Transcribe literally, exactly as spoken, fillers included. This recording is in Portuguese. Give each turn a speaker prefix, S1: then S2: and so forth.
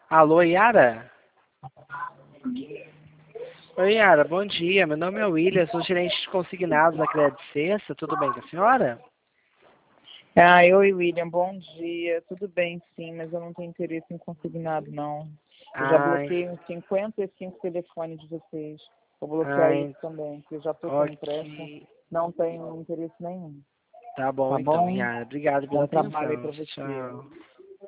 S1: Alô, Yara? Oi, Yara, bom dia. Meu nome é William, sou gerente de consignados da Crédito Cesta. Tudo bem com a senhora?
S2: Ah, oi, William, bom dia. Tudo bem, sim, mas eu não tenho interesse em consignado, não. Eu já
S1: Ai,
S2: bloqueei uns cinquenta e cinco telefones de vocês. Vou bloquear
S1: ai,
S2: isso também, que eu já estou com empréstimo.
S1: ok.
S2: Não tenho interesse nenhum.
S1: Tá bom
S2: Tá
S1: então,
S2: bom?
S1: Yara. Obrigado pela
S2: Bom trabalho aí
S1: atenção.
S2: para você.
S1: Tchau.